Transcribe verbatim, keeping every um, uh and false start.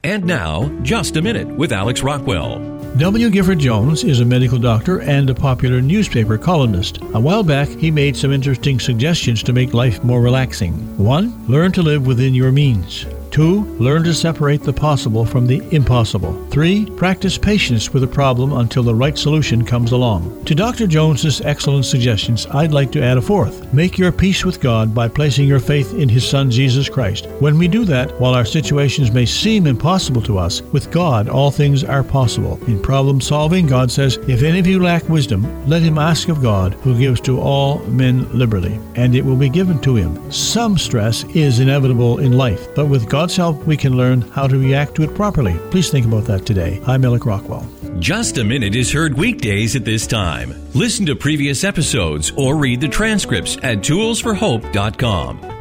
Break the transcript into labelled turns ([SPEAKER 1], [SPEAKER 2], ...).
[SPEAKER 1] And now, Just a Minute with Alex Rockwell.
[SPEAKER 2] W. Gifford Jones is a medical doctor and a popular newspaper columnist. A while back, he made some interesting suggestions to make life more relaxing. One, learn to live within your means. Two, learn to separate the possible from the impossible. Three, practice patience with a problem until the right solution comes along. To Doctor Jones's excellent suggestions, I'd like to add a fourth. Make your peace with God by placing your faith in His Son, Jesus Christ. When we do that, while our situations may seem impossible to us, with God, all things are possible. In problem solving, God says, if any of you lack wisdom, let him ask of God, who gives to all men liberally, and it will be given to him. Some stress is inevitable in life, but with God's help, we can learn how to react to it properly. Please think about that today. I'm Alex Rockwell.
[SPEAKER 1] Just a Minute is heard weekdays at this time. Listen to previous episodes or read the transcripts at tools for hope dot com.